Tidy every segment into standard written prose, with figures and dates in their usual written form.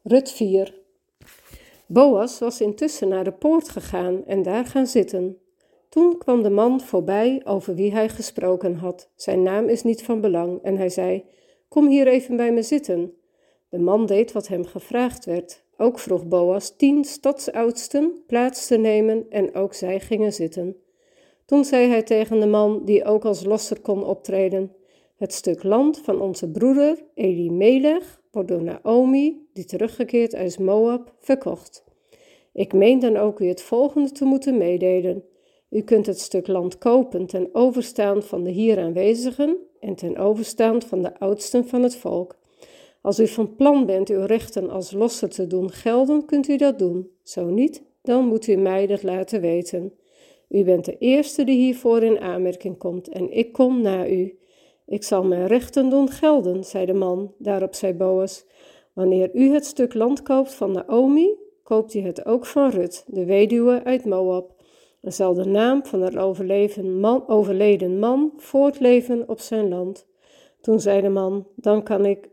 Rut 4. Boas was intussen naar de poort gegaan en daar gaan zitten. Toen kwam de man voorbij over wie hij gesproken had. Zijn naam is niet van belang en hij zei, kom hier even bij me zitten. De man deed wat hem gevraagd werd. Ook vroeg Boas 10 stadsoudsten plaats te nemen en ook zij gingen zitten. Toen zei hij tegen de man die ook als losser kon optreden, het stuk land van onze broeder Elimelech wordt door Naomi, die teruggekeerd uit Moab, verkocht. Ik meen dan ook u het volgende te moeten meedelen. U kunt het stuk land kopen ten overstaan van de hier aanwezigen en ten overstaan van de oudsten van het volk. Als u van plan bent uw rechten als losser te doen gelden, kunt u dat doen. Zo niet, dan moet u mij dat laten weten. U bent de eerste die hiervoor in aanmerking komt en ik kom na u. Ik zal mijn rechten doen gelden, zei de man. Daarop zei Boas, wanneer u het stuk land koopt van Naomi, koopt u het ook van Rut, de weduwe uit Moab. En zal de naam van haar overleden man voortleven op zijn land. Toen zei de man, dan kan ik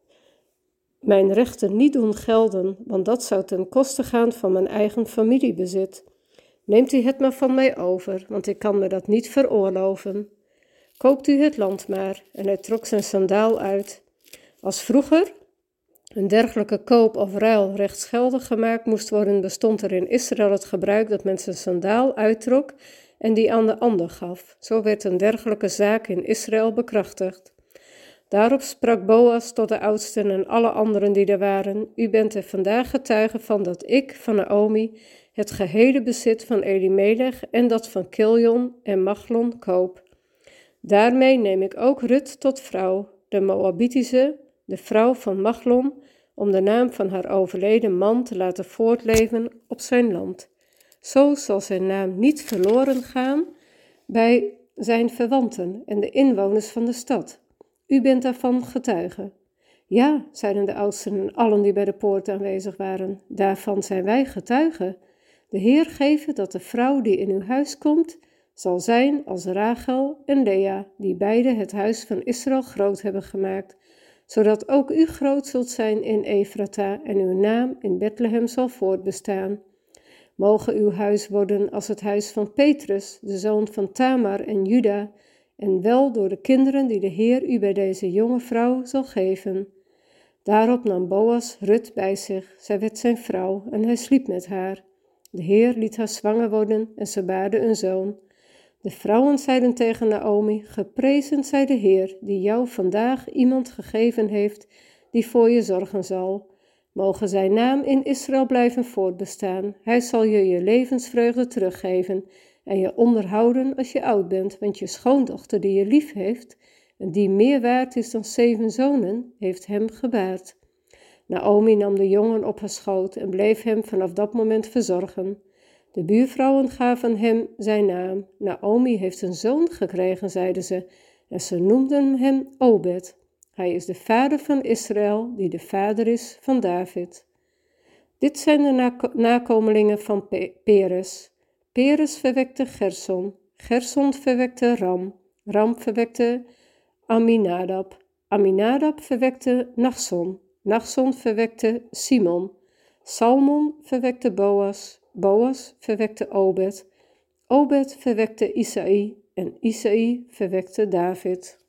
mijn rechten niet doen gelden, want dat zou ten koste gaan van mijn eigen familiebezit. Neemt u het maar van mij over, want ik kan me dat niet veroorloven. Koopt u het land maar. En hij trok zijn sandaal uit. Als vroeger een dergelijke koop of ruil rechtsgeldig gemaakt moest worden, bestond er in Israël het gebruik dat men zijn sandaal uittrok en die aan de ander gaf. Zo werd een dergelijke zaak in Israël bekrachtigd. Daarop sprak Boas tot de oudsten en alle anderen die er waren, u bent er vandaag getuige van dat ik, van Naomi, het gehele bezit van Elimelech en dat van Kiljon en Machlon koop. Daarmee neem ik ook Rut tot vrouw, de Moabitische, de vrouw van Machlon, om de naam van haar overleden man te laten voortleven op zijn land. Zo zal zijn naam niet verloren gaan bij zijn verwanten en de inwoners van de stad. U bent daarvan getuige. Ja, zeiden de oudsten en allen die bij de poort aanwezig waren, daarvan zijn wij getuigen. De Heer geven dat de vrouw die in uw huis komt, zal zijn als Rachel en Lea, die beide het huis van Israël groot hebben gemaakt, zodat ook u groot zult zijn in Efrata en uw naam in Bethlehem zal voortbestaan. Mogen uw huis worden als het huis van Petrus, de zoon van Tamar en Juda, en wel door de kinderen die de Heer u bij deze jonge vrouw zal geven. Daarop nam Boas Rut bij zich, zij werd zijn vrouw en hij sliep met haar. De Heer liet haar zwanger worden en ze baarde een zoon. De vrouwen zeiden tegen Naomi, geprezen zij de Heer, die jou vandaag iemand gegeven heeft, die voor je zorgen zal. Mogen zijn naam in Israël blijven voortbestaan. Hij zal je levensvreugde teruggeven en je onderhouden als je oud bent, want je schoondochter die je lief heeft, en die meer waard is dan 7 zonen, heeft hem gebaard. Naomi nam de jongen op haar schoot en bleef hem vanaf dat moment verzorgen. De buurvrouwen gaven hem zijn naam. Naomi heeft een zoon gekregen, zeiden ze, en ze noemden hem Obed. Hij is de vader van Israël, die de vader is van David. Dit zijn de nakomelingen van Peres. Peres verwekte Gerson. Gerson verwekte Ram. Ram verwekte Aminadab. Aminadab verwekte Nachson. Nachson verwekte Simon. Salmon verwekte Boas. Boas verwekte Obed. Obed verwekte Isaï en Isaï verwekte David.